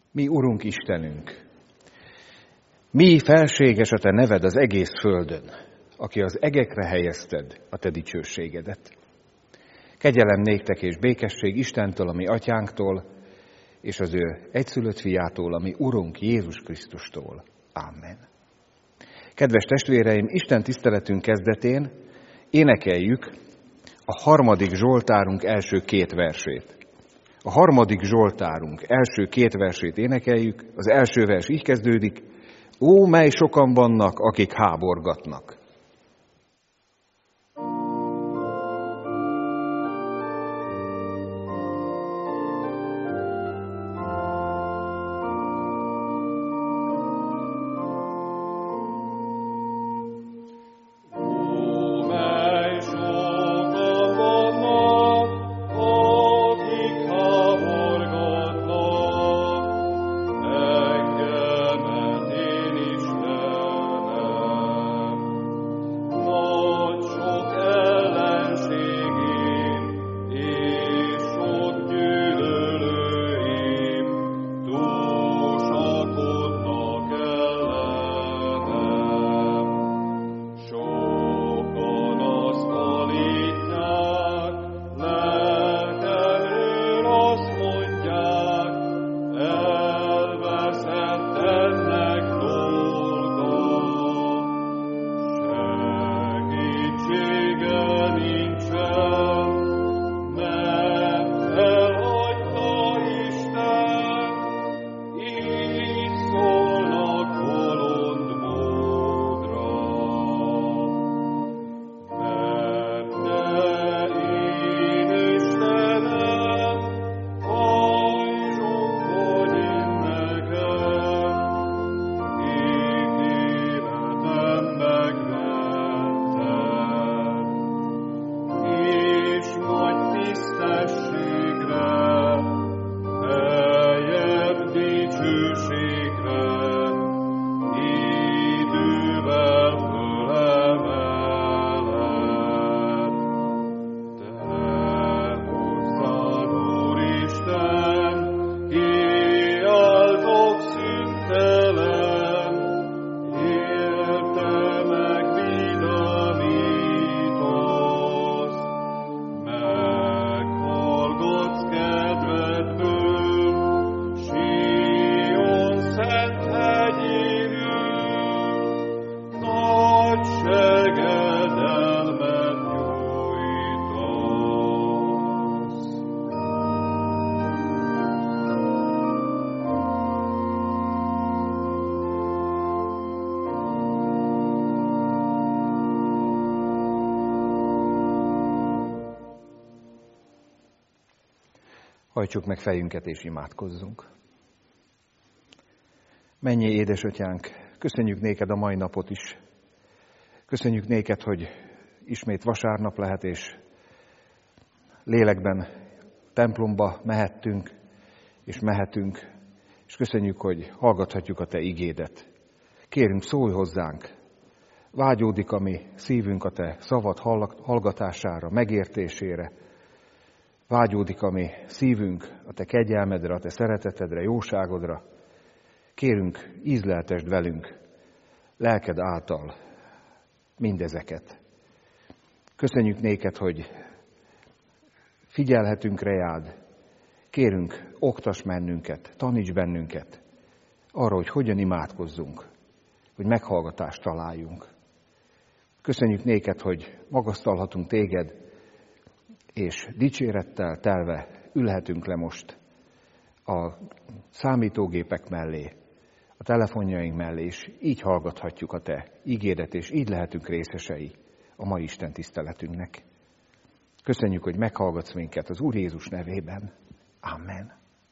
Mi Urunk Istenünk, mi felséges a Te neved az egész földön, aki az egekre helyezted a Te dicsőségedet. Kegyelem néktek és békesség Istentől, a mi atyánktól, és az ő egyszülött fiától, a mi Urunk Jézus Krisztustól. Amen. Kedves testvéreim, Isten tiszteletünk kezdetén énekeljük a 3. Zsoltárunk első 2 versét. A 3. Zsoltárunk első 2 versét énekeljük, az első vers így kezdődik: Ó, mely sokan vannak, akik háborgatnak. Hajtsuk meg fejünket és imádkozzunk. Mennyi édesatyánk, köszönjük néked a mai napot is. Köszönjük néked, hogy ismét vasárnap lehet, és lélekben templomba mehettünk, és mehetünk, és köszönjük, hogy hallgathatjuk a te igédet. Kérünk, szólj hozzánk, vágyódik a mi szívünk a te szavad hallgatására, megértésére, vágyódik a mi szívünk a te kegyelmedre, a te szeretetedre, jóságodra. Kérünk, ízleltesd velünk lelked által mindezeket. Köszönjük néked, hogy figyelhetünk reád. Kérünk, oktass bennünket, taníts bennünket arra, hogy hogyan imádkozzunk, hogy meghallgatást találjunk. Köszönjük néked, hogy magasztalhatunk téged, és dicsérettel telve ülhetünk le most a számítógépek mellé, a telefonjaink mellé, és így hallgathatjuk a te igédet, és így lehetünk részesei a mai Isten tiszteletünknek. Köszönjük, hogy meghallgatsz minket az Úr Jézus nevében. Amen.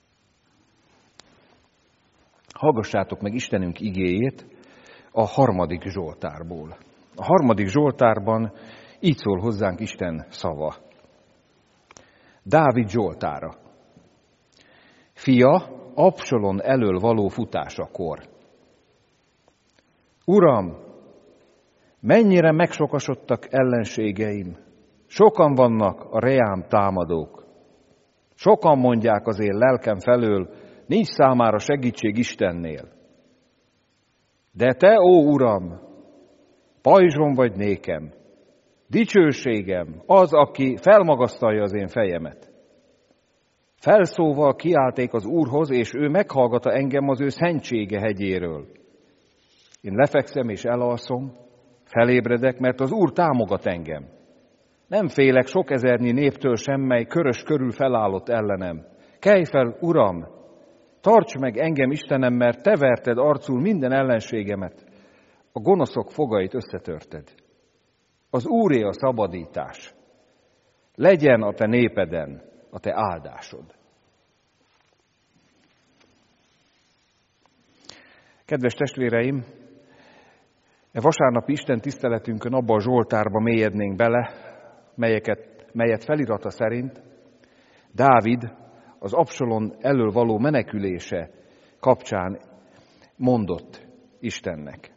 Hallgassátok meg Istenünk igéjét a 3. Zsoltárból. A 3. Zsoltárban így szól hozzánk Isten szava. Dávid Zsoltára. Fia, Absalom elől való futásakor. Uram, mennyire megsokasodtak ellenségeim, sokan vannak a reám támadók. Sokan mondják az én lelkem felől, nincs számára segítség Istennél. De te, ó Uram, pajzsom vagy nékem, dicsőségem, az, aki felmagasztalja az én fejemet. Felszóval kiálték az Úrhoz, és ő meghallgatta engem az ő szentsége hegyéről. Én lefekszem és elalszom, felébredek, mert az Úr támogat engem. Nem félek sok ezernyi néptől sem, mely körös körül felállott ellenem. Kelj fel, Uram, tarts meg engem, Istenem, mert te verted arcul minden ellenségemet. A gonoszok fogait összetörted. Az Úré a szabadítás. Legyen a te népeden a te áldásod. Kedves testvéreim, vasárnapi Isten tiszteletünkön abba a Zsoltárba mélyednénk bele, melyet felirata szerint Dávid az Absalom elől való menekülése kapcsán mondott Istennek.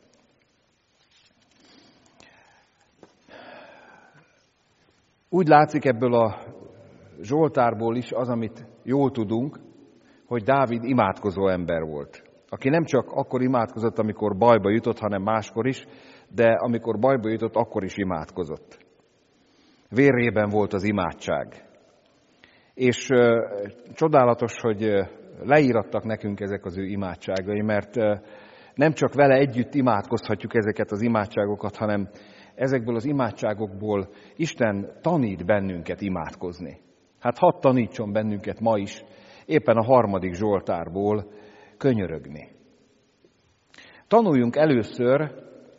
Úgy látszik ebből a Zsoltárból is az, amit jól tudunk, hogy Dávid imádkozó ember volt. Aki nem csak akkor imádkozott, amikor bajba jutott, hanem máskor is, de amikor bajba jutott, akkor is imádkozott. Vérében volt az imádság. És csodálatos, hogy leírattak nekünk ezek az ő imádságai, mert nem csak vele együtt imádkozhatjuk ezeket az imádságokat, hanem ezekből az imádságokból Isten tanít bennünket imádkozni. Hát hadd tanítson bennünket ma is, éppen a 3. Zsoltárból könyörögni. Tanuljunk először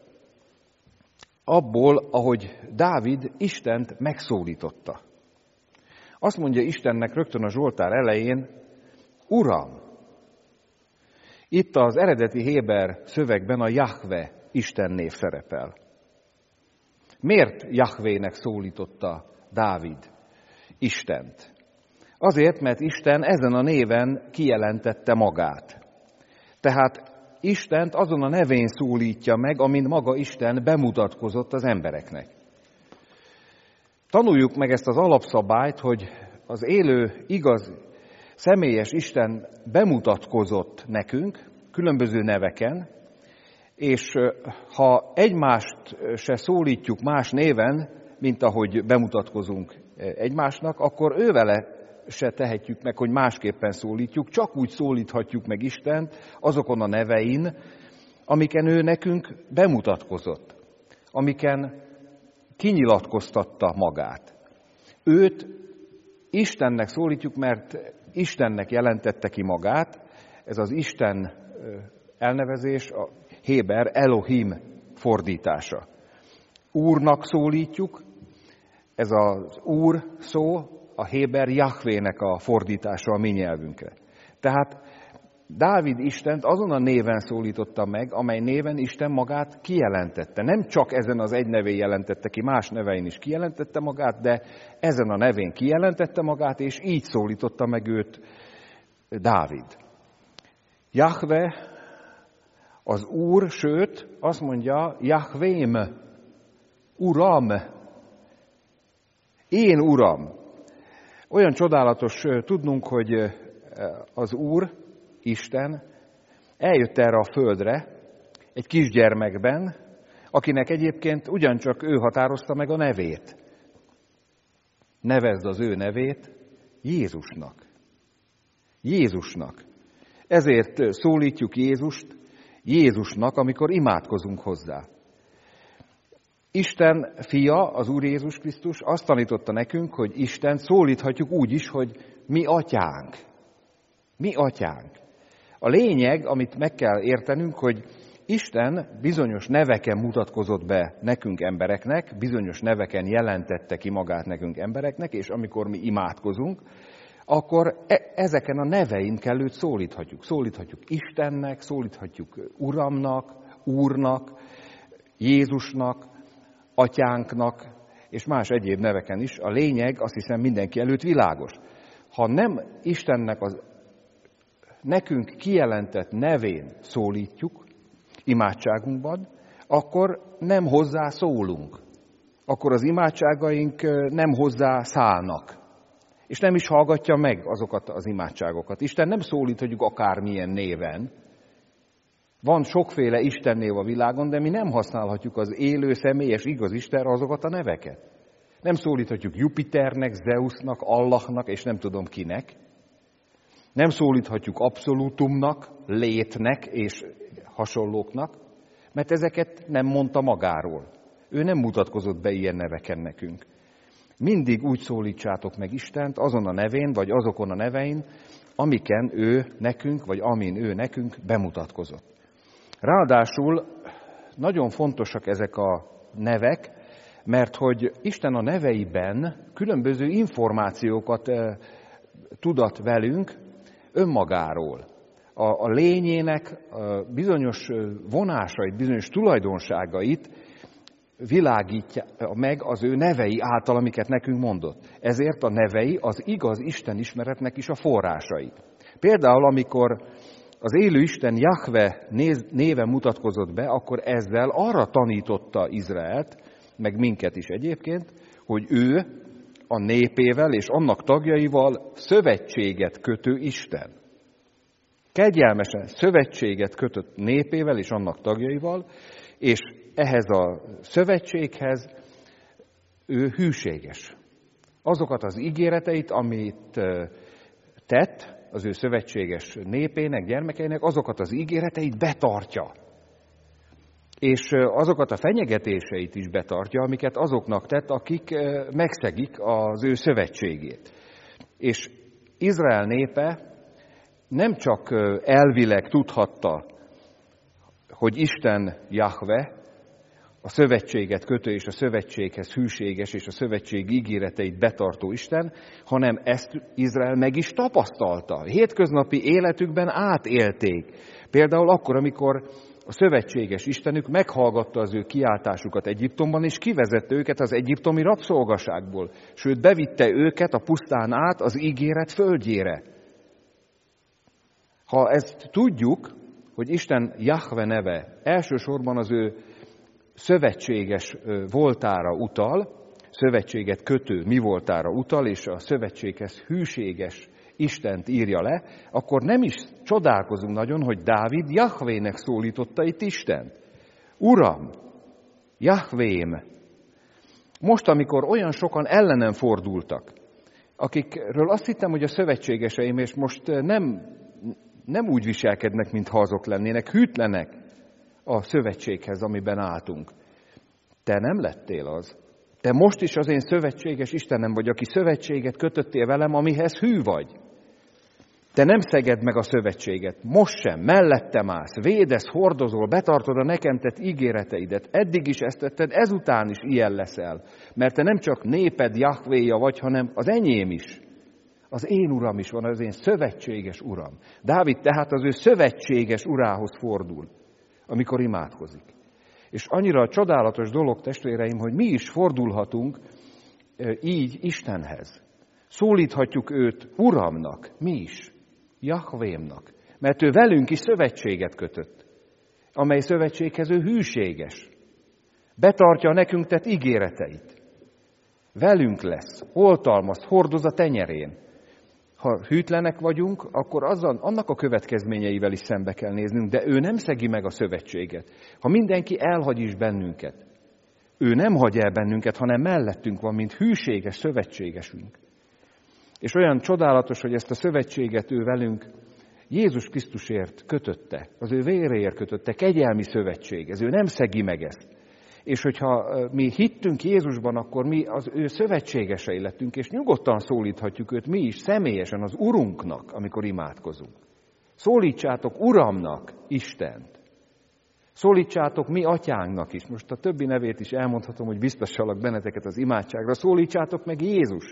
abból, ahogy Dávid Istent megszólította. Azt mondja Istennek rögtön a Zsoltár elején, Uram! Itt az eredeti héber szövegben a Jahve Isten név szerepel. Miért Jahvének szólította Dávid Istent? Azért, mert Isten ezen a néven kijelentette magát. Tehát Istent azon a nevén szólítja meg, amint maga Isten bemutatkozott az embereknek. Tanuljuk meg ezt az alapszabályt, hogy az élő, igaz, személyes Isten bemutatkozott nekünk különböző neveken, és ha egymást se szólítjuk más néven, mint ahogy bemutatkozunk egymásnak, akkor ővele se tehetjük meg, hogy másképpen szólítjuk, csak úgy szólíthatjuk meg Istent azokon a nevein, amiken ő nekünk bemutatkozott, amiken kinyilatkoztatta magát. Őt Istennek szólítjuk, mert Istennek jelentette ki magát, ez az Isten elnevezés, a héber Elohim fordítása. Úrnak szólítjuk, ez az Úr szó, a héber Jahvének a fordítása a mi nyelvünkre. Tehát Dávid Istent azon a néven szólította meg, amely néven Isten magát kijelentette. Nem csak ezen az egy nevén jelentette ki, más nevein is kijelentette magát, de ezen a nevén kijelentette magát, és így szólította meg őt Dávid. Jahve az Úr, sőt, azt mondja, Jahvém, Uram, én Uram. Olyan csodálatos tudnunk, hogy az Úr, Isten eljött erre a földre egy kisgyermekben, akinek egyébként ugyancsak ő határozta meg a nevét. Nevezd az ő nevét Jézusnak. Jézusnak. Ezért szólítjuk Jézust Jézusnak, amikor imádkozunk hozzá. Isten fia, az Úr Jézus Krisztus azt tanította nekünk, hogy Isten szólíthatjuk úgy is, hogy mi atyánk. Mi atyánk. A lényeg, amit meg kell értenünk, hogy Isten bizonyos neveken mutatkozott be nekünk embereknek, bizonyos neveken jelentette ki magát nekünk embereknek, és amikor mi imádkozunk, akkor ezeken a nevein kell őt szólíthatjuk. Szólíthatjuk Istennek, szólíthatjuk Uramnak, Úrnak, Jézusnak, Atyánknak, és más egyéb neveken is. A lényeg, azt hiszem, mindenki előtt világos. Ha nem Istennek az nekünk kijelentett nevén szólítjuk imádságunkban, akkor nem hozzá szólunk. Akkor az imádságaink nem hozzá szállnak. És nem is hallgatja meg azokat az imádságokat. Isten nem szólíthatjuk akármilyen néven. Van sokféle Istennév a világon, de mi nem használhatjuk az élő, személyes, igaz Istenre azokat a neveket. Nem szólíthatjuk Jupiternek, Zeusnak, Allahnak, és nem tudom kinek. Nem szólíthatjuk abszolútumnak, létnek és hasonlóknak, mert ezeket nem mondta magáról. Ő nem mutatkozott be ilyen neveken nekünk. Mindig úgy szólítsátok meg Istent azon a nevén, vagy azokon a nevein, amiken ő nekünk, vagy amin ő nekünk bemutatkozott. Ráadásul nagyon fontosak ezek a nevek, mert hogy Isten a neveiben különböző információkat tudat velünk önmagáról. A lényének bizonyos vonásait, bizonyos tulajdonságait világítja meg az ő nevei által, amiket nekünk mondott. Ezért a nevei az igaz Isten ismeretnek is a forrásai. Például, amikor az élő Isten Jahve néven mutatkozott be, akkor ezzel arra tanította Izraelt, meg minket is egyébként, hogy ő a népével és annak tagjaival szövetséget kötő Isten. Kegyelmesen szövetséget kötött népével és annak tagjaival, és ehhez a szövetséghez ő hűséges. Azokat az ígéreteit, amit tett az ő szövetséges népének, gyermekeinek, azokat az ígéreteit betartja. És azokat a fenyegetéseit is betartja, amiket azoknak tett, akik megszegik az ő szövetségét. És Izrael népe nem csak elvileg tudhatta, hogy Isten Jahve, a szövetséget kötő és a szövetséghez hűséges és a szövetség ígéreteit betartó Isten, hanem ezt Izrael meg is tapasztalta. Hétköznapi életükben átélték. Például akkor, amikor a szövetséges Istenük meghallgatta az ő kiáltásukat Egyiptomban, és kivezette őket az egyiptomi rabszolgaságból. Sőt, bevitte őket a pusztán át az ígéret földjére. Ha ezt tudjuk, hogy Isten Jahve neve elsősorban az ő szövetséges voltára utal, szövetséget kötő mi voltára utal, és a szövetséghez hűséges Istent írja le, akkor nem is csodálkozunk nagyon, hogy Dávid Jahvének szólította itt Istent. Uram, Jahvém. Most, amikor olyan sokan ellenem fordultak, akikről azt hittem, hogy a szövetségeseim, és most nem úgy viselkednek, mintha azok lennének, hűtlenek a szövetséghez, amiben álltunk. Te nem lettél az. Te most is az én szövetséges Istenem vagy, aki szövetséget kötöttél velem, amihez hű vagy. Te nem szeged meg a szövetséget, most sem, mellettem állsz, védesz, hordozol, betartod a nekem tett ígéreteidet. Eddig is ezt tetted, ezután is ilyen leszel. Mert te nem csak néped Jahvéja vagy, hanem az enyém is. Az én uram is van, az én szövetséges uram. Dávid tehát az ő szövetséges urához fordul, amikor imádkozik. És annyira csodálatos dolog, testvéreim, hogy mi is fordulhatunk így Istenhez. Szólíthatjuk őt Uramnak, mi is, Jahvémnak, mert ő velünk is szövetséget kötött, amely szövetséghez ő hűséges. Betartja a nekünk tett ígéreteit. Velünk lesz, oltalmaz, hordoz a tenyerén. Ha hűtlenek vagyunk, akkor annak a következményeivel is szembe kell néznünk, de ő nem szegi meg a szövetséget. Ha mindenki elhagy is bennünket, ő nem hagy el bennünket, hanem mellettünk van, mint hűséges szövetségesünk. És olyan csodálatos, hogy ezt a szövetséget ő velünk Jézus Krisztusért kötötte, az ő véréért kötötte, kegyelmi szövetség, ez ő nem szegi meg ezt. És hogyha mi hittünk Jézusban, akkor mi az ő szövetségesei lettünk, és nyugodtan szólíthatjuk őt mi is személyesen az Urunknak, amikor imádkozunk. Szólítsátok Uramnak Istent. Szólítsátok mi Atyánknak is. Most a többi nevét is elmondhatom, hogy biztossalak benneteket az imádságra. Szólítsátok meg Jézust.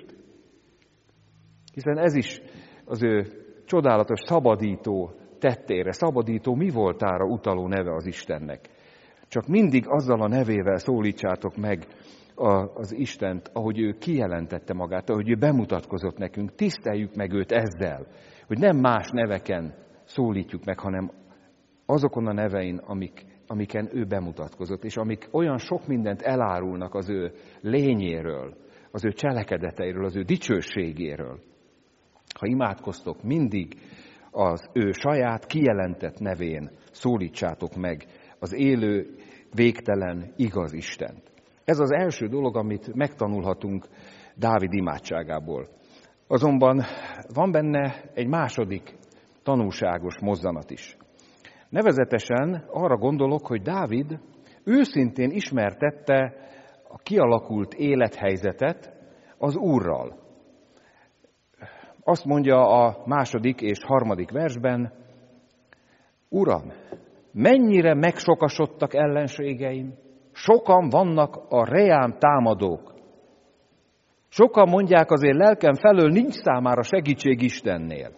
Hiszen ez is az ő csodálatos szabadító tettére, szabadító mi voltára utaló neve az Istennek. Csak mindig azzal a nevével szólítsátok meg az Istent, ahogy ő kijelentette magát, ahogy ő bemutatkozott nekünk. Tiszteljük meg őt ezzel, hogy nem más neveken szólítjuk meg, hanem azokon a nevein, akiken ő bemutatkozott, és amik olyan sok mindent elárulnak az ő lényéről, az ő cselekedeteiről, az ő dicsőségéről. Ha imádkoztok, mindig az ő saját kijelentett nevén szólítsátok meg az élő, végtelen, igaz Istent. Ez az első dolog, amit megtanulhatunk Dávid imádságából. Azonban van benne egy második tanulságos mozzanat is. Nevezetesen arra gondolok, hogy Dávid őszintén ismertette a kialakult élethelyzetet az Úrral. Azt mondja a 2. és 3. versben, Uram, mennyire megsokasodtak ellenségeim, sokan vannak a reám támadók. Sokan mondják, az én lelkem felől nincs számára segítség Istennél.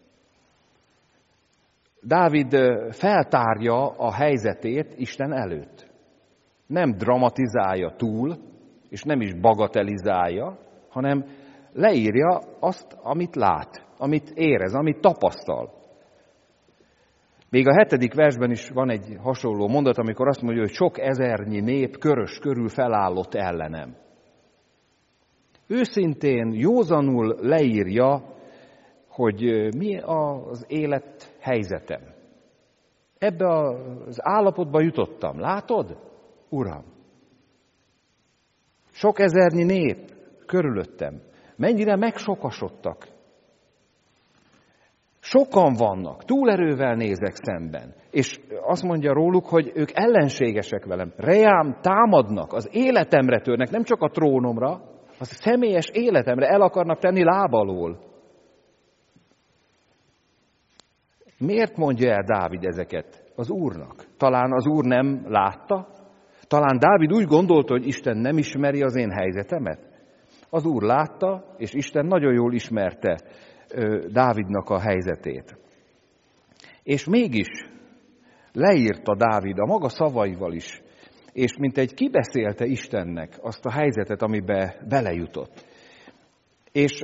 Dávid feltárja a helyzetét Isten előtt. Nem dramatizálja túl, és nem is bagatelizálja, hanem leírja azt, amit lát, amit érez, amit tapasztal. Még a 7. versben is van egy hasonló mondat, amikor azt mondja, hogy sok ezernyi nép körös körül felállott ellenem. Őszintén, józanul leírja, hogy mi az élet helyzetem. Ebbe az állapotba jutottam. Látod, Uram? Sok ezernyi nép körülöttem. Mennyire megsokasodtak. Sokan vannak, túlerővel nézek szemben. És azt mondja róluk, hogy ők ellenségesek velem. Reám támadnak, az életemre törnek, nem csak a trónomra, az személyes életemre el akarnak tenni láb alól. Miért mondja el Dávid ezeket az Úrnak? Talán az Úr nem látta? Talán Dávid úgy gondolta, hogy Isten nem ismeri az én helyzetemet? Az Úr látta, és Isten nagyon jól ismerte Dávidnak a helyzetét. És mégis leírta Dávid a maga szavaival is, és mintegy kibeszélte Istennek azt a helyzetet, amibe belejutott. És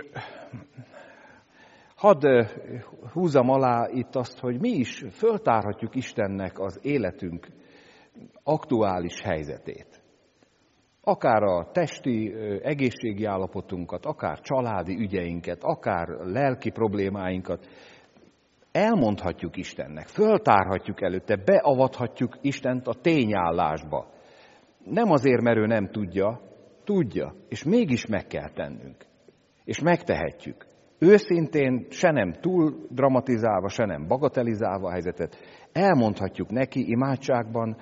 hadd húzzam alá itt azt, hogy mi is föltárhatjuk Istennek az életünk aktuális helyzetét. Akár a testi egészségi állapotunkat, akár családi ügyeinket, akár lelki problémáinkat elmondhatjuk Istennek, föltárhatjuk előtte, beavathatjuk Istent a tényállásba. Nem azért, mert ő nem tudja, tudja, és mégis meg kell tennünk. És megtehetjük. Őszintén, se nem túl dramatizálva, se nem bagatelizálva a helyzetet, elmondhatjuk neki imádságban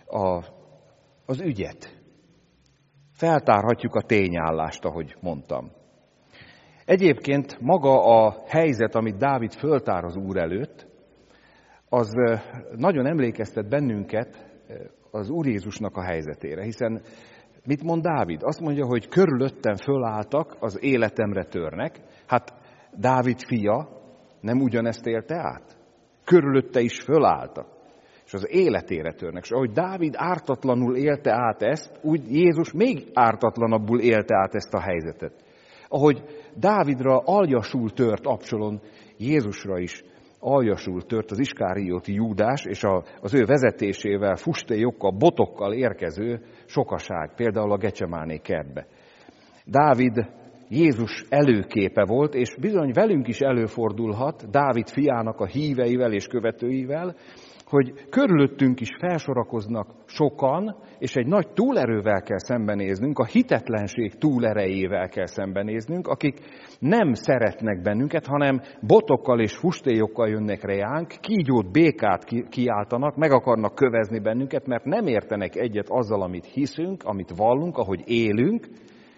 az ügyet. Feltárhatjuk a tényállást, ahogy mondtam. Egyébként maga a helyzet, amit Dávid föltár az Úr előtt, az nagyon emlékeztet bennünket az Úr Jézusnak a helyzetére, hiszen mit mond Dávid? Azt mondja, hogy körülöttem fölálltak, az életemre törnek. Hát Dávid fia nem ugyanezt élte át? Körülötte is fölálltak, és az életére törnek. És ahogy Dávid ártatlanul élte át ezt, úgy Jézus még ártatlanabbul élte át ezt a helyzetet. Ahogy Dávidra aljasul tört Absalom, Jézusra is aljasul tört az iskárióti Júdás, és az ő vezetésével, fustélyokkal, botokkal érkező sokaság, például a Gecsemáné kertbe. Dávid Jézus előképe volt, és bizony velünk is előfordulhat, Dávid fiának a híveivel és követőivel, hogy körülöttünk is felsorakoznak sokan, és egy nagy túlerővel kell szembenéznünk, a hitetlenség túlerejével kell szembenéznünk, akik nem szeretnek bennünket, hanem botokkal és fustélyokkal jönnek rejánk, kígyót, békát kiáltanak, meg akarnak kövezni bennünket, mert nem értenek egyet azzal, amit hiszünk, amit vallunk, ahogy élünk,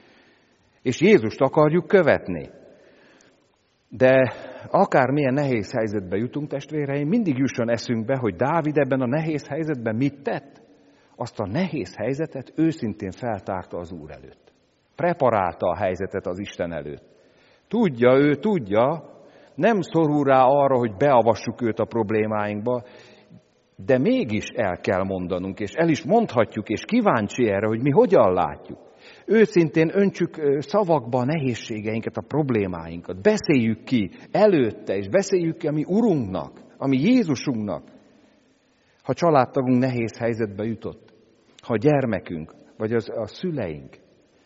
és Jézust akarjuk követni. De akármilyen nehéz helyzetbe jutunk, testvéreim, mindig jusson eszünkbe, hogy Dávid ebben a nehéz helyzetben mit tett? Azt a nehéz helyzetet őszintén feltárta az Úr előtt. Preparálta a helyzetet az Isten előtt. Ő tudja, nem szorul rá arra, hogy beavassuk őt a problémáinkba, de mégis el kell mondanunk, és el is mondhatjuk, és kíváncsi erre, hogy mi hogyan látjuk. Őszintén öntsük szavakba a nehézségeinket, a problémáinkat. Beszéljük ki előtte, és beszéljük ki a mi Urunknak, a mi Jézusunknak. Ha családtagunk nehéz helyzetbe jutott, ha a gyermekünk, vagy a szüleink,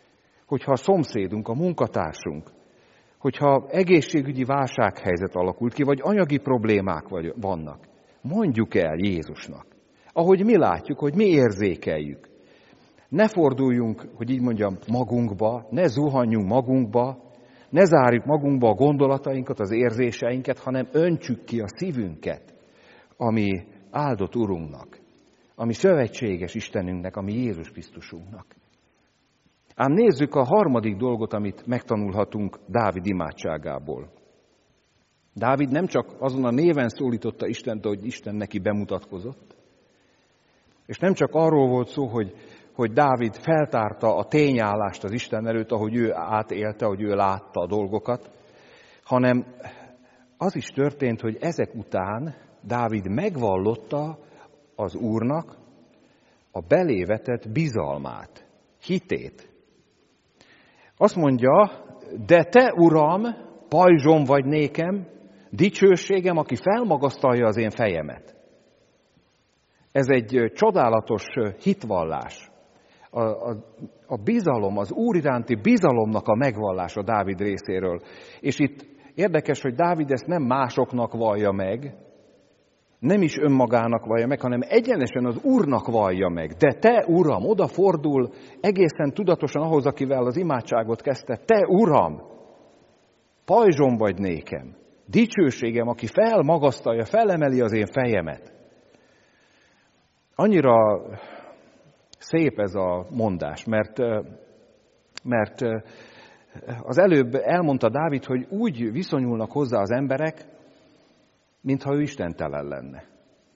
hogyha a szomszédunk, a munkatársunk, hogyha egészségügyi válsághelyzet alakult ki, vagy anyagi problémák vannak, mondjuk el Jézusnak, ahogy mi látjuk, hogy mi érzékeljük. Ne forduljunk, hogy így mondjam, magunkba, ne zuhanjunk magunkba, ne zárjuk magunkba a gondolatainkat, az érzéseinket, hanem öntsük ki a szívünket, ami áldott Urunknak, ami szövetséges Istenünknek, ami Jézus Krisztusunknak. Ám nézzük a harmadik dolgot, amit megtanulhatunk Dávid imádságából. Dávid nem csak azon a néven szólította Istent, hogy Isten neki bemutatkozott, és nem csak arról volt szó, hogy Dávid feltárta a tényállást az Isten előtt, ahogy ő átélte, ahogy ő látta a dolgokat, hanem az is történt, hogy ezek után Dávid megvallotta az Úrnak a belé vetett bizalmát, hitét. Azt mondja, de te, Uram, pajzsom vagy nékem, dicsőségem, aki felmagasztalja az én fejemet. Ez egy csodálatos hitvallás. A bizalom, az Úr iránti bizalomnak a megvallása Dávid részéről. És itt érdekes, hogy Dávid ezt nem másoknak vallja meg, nem is önmagának vallja meg, hanem egyenesen az Úrnak vallja meg. De te, Uram, odafordul egészen tudatosan ahhoz, akivel az imádságot kezdte. Te, Uram, pajzsom vagy nékem, dicsőségem, aki felmagasztalja, felemeli az én fejemet. Annyira szép ez a mondás, mert az előbb elmondta Dávid, hogy úgy viszonyulnak hozzá az emberek, mintha ő istentelen lenne.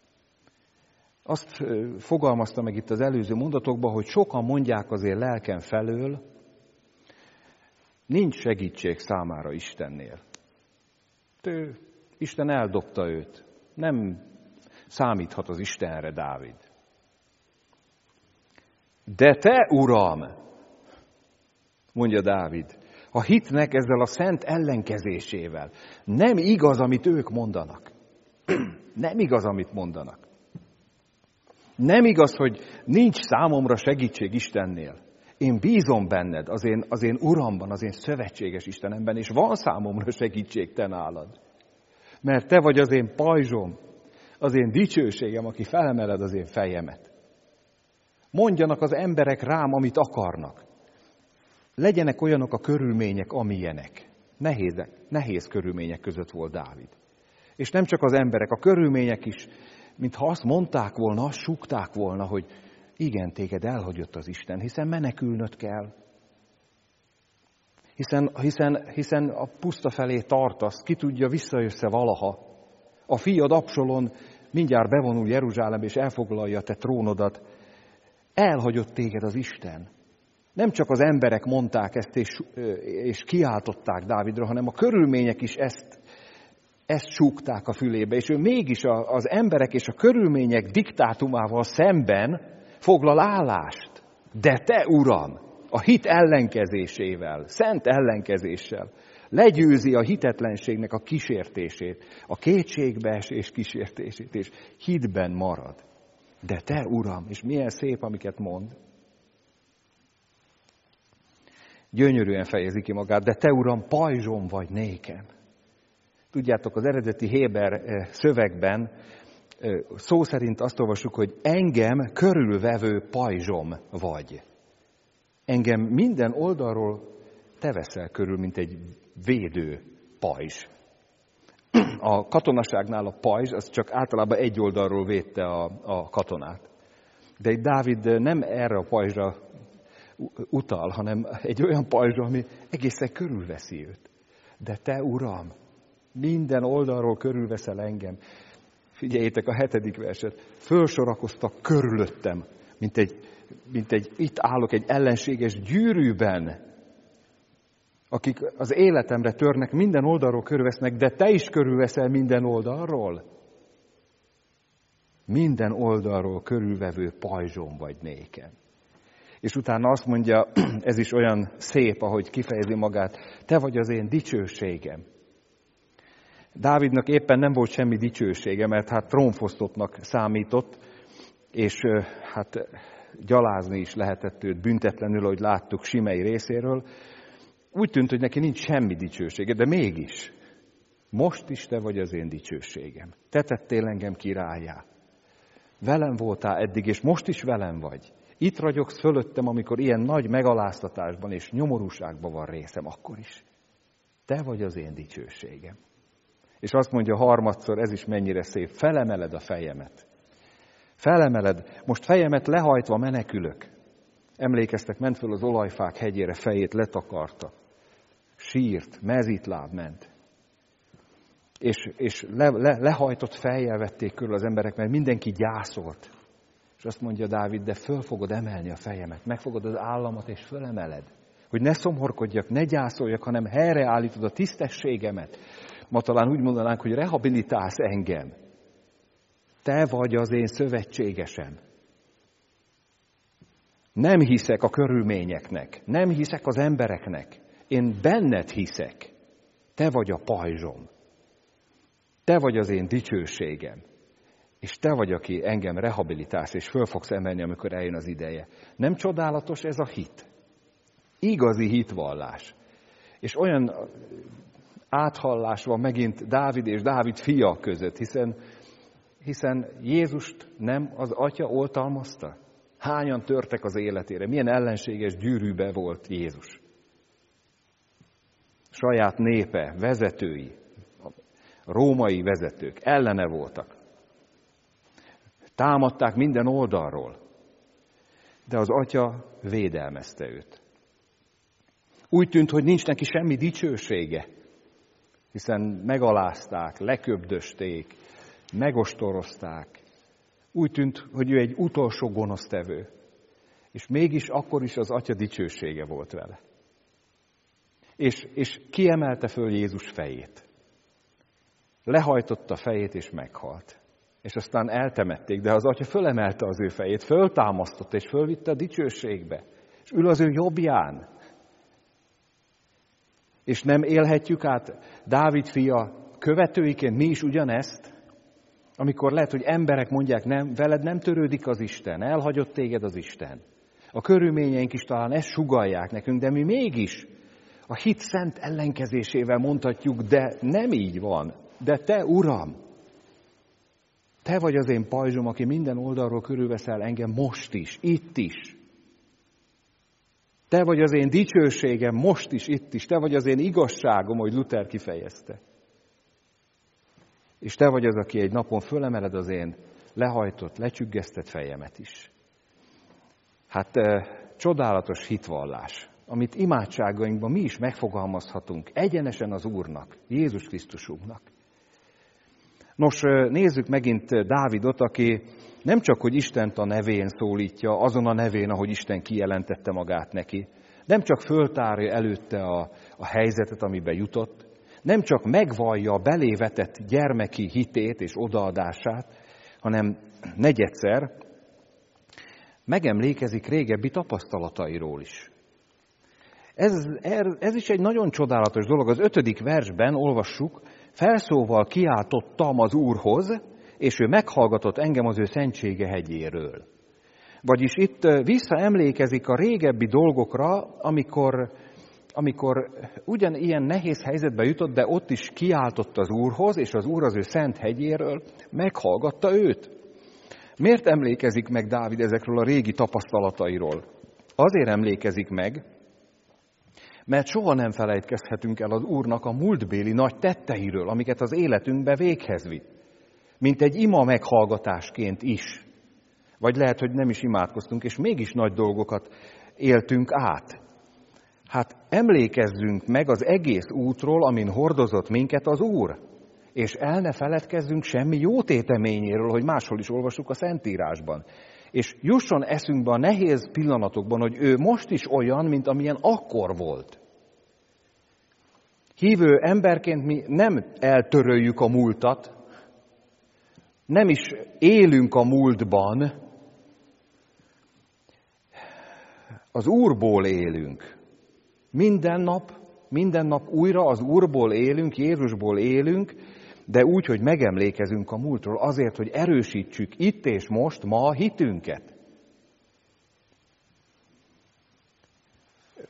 Azt fogalmazta meg itt az előző mondatokban, hogy sokan mondják az én lelkem felől, nincs segítség számára Istennél. Isten eldobta őt. Nem számíthat az Istenre Dávid. De te, Uram, mondja Dávid, a hitnek ezzel a szent ellenkezésével. Nem igaz, amit ők mondanak. Nem igaz, amit mondanak. Nem igaz, hogy nincs számomra segítség Istennél. Én bízom benned, az én Uramban, az én szövetséges Istenemben, és van számomra segítség te nálad. Mert te vagy az én pajzsom, az én dicsőségem, aki felemeled az én fejemet. Mondjanak az emberek rám, amit akarnak. Legyenek olyanok a körülmények, amilyenek. Nehéz körülmények között volt Dávid. És nem csak az emberek, a körülmények is, mintha azt mondták volna, azt súgták volna, hogy igen, téged elhagyott az Isten, hiszen menekülnöd kell. Hiszen a puszta felé tartasz, ki tudja, visszajössz-e valaha. A fiad Absalom mindjárt bevonul Jeruzsálembe, és elfoglalja a te trónodat. Elhagyott téged az Isten. Nem csak az emberek mondták ezt, és kiáltották Dávidra, hanem a körülmények is ezt súgták a fülébe, és ő mégis az emberek és a körülmények diktátumával szemben foglal állást. De te, Uram, a hit ellenkezésével, szent ellenkezéssel legyőzi a hitetlenségnek a kísértését, a kétségbeesés kísértését, és hitben marad. De te, Uram, és milyen szép, amiket mond. Gyönyörűen fejezi ki magát, de te, Uram, pajzsom vagy nékem. Tudjátok, az eredeti héber szövegben szó szerint azt olvassuk, hogy engem körülvevő pajzsom vagy. Engem minden oldalról te veszel körül, mint egy védő pajzs. A katonaságnál a pajzs, az csak általában egy oldalról védte a katonát. De itt Dávid nem erre a pajzsra utal, hanem egy olyan pajzsra, ami egészen körülveszi őt. De te, Uram, minden oldalról körülveszel engem. Figyeljétek a 7. verset. Fölsorakoztak körülöttem, mint egy itt állok egy ellenséges gyűrűben, akik az életemre törnek, minden oldalról körülvesznek, de te is körülveszel minden oldalról. Minden oldalról körülvevő pajzsom vagy nékem. És utána azt mondja, ez is olyan szép, ahogy kifejezi magát, te vagy az én dicsőségem. Dávidnak éppen nem volt semmi dicsősége, mert hát trónfosztottnak számított, és hát gyalázni is lehetett őt büntetlenül, ahogy láttuk Simei részéről. Úgy tűnt, hogy neki nincs semmi dicsősége, de mégis. Most is te vagy az én dicsőségem. Te tettél engem királlyá. Velem voltál eddig, és most is velem vagy. Itt ragyogsz fölöttem, amikor ilyen nagy megaláztatásban és nyomorúságban van részem, akkor is. Te vagy az én dicsőségem. És azt mondja harmadszor, ez is mennyire szép, felemeled a fejemet. Felemeled, most fejemet lehajtva menekülök. Emlékeztek, ment föl az olajfák hegyére, fejét letakarta. Sírt, mezítláb ment. És lehajtott fejjel vették körül az emberek, mert mindenki gyászolt. És azt mondja Dávid, de föl fogod emelni a fejemet, megfogod az államat és fölemeled. Hogy ne szomorkodjak, ne gyászoljak, hanem helyreállítod a tisztességemet. Ma talán úgy mondanánk, hogy rehabilitálsz engem. Te vagy az én szövetségesem. Nem hiszek a körülményeknek, nem hiszek az embereknek. Én benned hiszek. Te vagy a pajzsom. Te vagy az én dicsőségem. És te vagy, aki engem rehabilitálsz, és föl fogsz emelni, amikor eljön az ideje. Nem csodálatos ez a hit? Igazi hitvallás. És olyan áthallás van megint Dávid és Dávid fia között, hiszen Jézust nem az Atya oltalmazta? Hányan törtek az életére? Milyen ellenséges gyűrűbe volt Jézus? Saját népe, vezetői, római vezetők ellene voltak. Támadták minden oldalról, de az Atya védelmezte őt. Úgy tűnt, hogy nincs neki semmi dicsősége, hiszen megalázták, leköbdösték, megostorozták. Úgy tűnt, hogy ő egy utolsó gonosztevő, és mégis akkor is az Atya dicsősége volt vele. És kiemelte föl Jézus fejét. Lehajtotta fejét, és meghalt. És aztán eltemették, de az Atya fölemelte az ő fejét, föltámasztotta, és fölvitte a dicsőségbe. És ül az ő jobbján. És nem élhetjük át Dávid fia követőiként mi is ugyanezt? Amikor lehet, hogy emberek mondják, nem, veled nem törődik az Isten, elhagyott téged az Isten. A körülményeink is talán ezt sugallják nekünk, de mi mégis a hit szent ellenkezésével mondhatjuk, de nem így van. De te, Uram, te vagy az én pajzsom, aki minden oldalról körülveszel engem most is, itt is. Te vagy az én dicsőségem most is, itt is. Te vagy az én igazságom, ahogy Luther kifejezte. És te vagy az, aki egy napon fölemeled az én lehajtott, lecsüggesztett fejemet is. Hát csodálatos hitvallás, amit imádságainkban mi is megfogalmazhatunk egyenesen az Úrnak, Jézus Krisztusunknak. Nos, nézzük megint Dávidot, aki nem csak, hogy Istent a nevén szólítja, azon a nevén, ahogy Isten kijelentette magát neki, nem csak föltárja előtte a helyzetet, amiben jutott, nem csak megvallja a belévetett gyermeki hitét és odaadását, hanem negyedszer megemlékezik régebbi tapasztalatairól is. Ez is egy nagyon csodálatos dolog. Az 5. versben olvassuk, felszóval kiáltottam az Úrhoz, és ő meghallgatott engem az ő szentsége hegyéről. Vagyis itt visszaemlékezik a régebbi dolgokra, amikor ugyanilyen nehéz helyzetbe jutott, de ott is kiáltott az Úrhoz, és az Úr az ő szent hegyéről meghallgatta őt. Miért emlékezik meg Dávid ezekről a régi tapasztalatairól? Azért emlékezik meg, mert soha nem felejtkezhetünk el az Úrnak a múltbéli nagy tetteiről, amiket az életünkbe véghez vitt. Mint egy ima meghallgatásként is. Vagy lehet, hogy nem is imádkoztunk, és mégis nagy dolgokat éltünk át. Hát emlékezzünk meg az egész útról, amin hordozott minket az Úr. És el ne feledkezzünk semmi jó téteményéről, hogy máshol is olvassuk a Szentírásban. És jusson eszünkbe a nehéz pillanatokban, hogy ő most is olyan, mint amilyen akkor volt. Hívő emberként mi nem eltöröljük a múltat, nem is élünk a múltban, az Úrból élünk. Minden nap újra az Úrból élünk, Jézusból élünk, de úgy, hogy megemlékezünk a múltról azért, hogy erősítsük itt és most ma a hitünket.